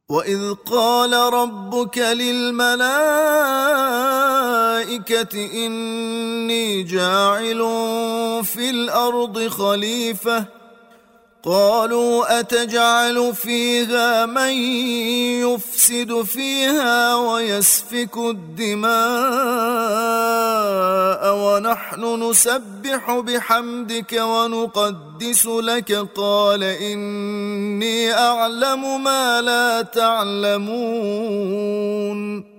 وإذ قال ربك للملائكة إني جاعل في الأرض خليفة قالوا أتجعل فيها من يفسد فيها ويسفك الدماء ونحن نسبح بحمدك ونقدس لك قال إني أعلم ما لا تعلمون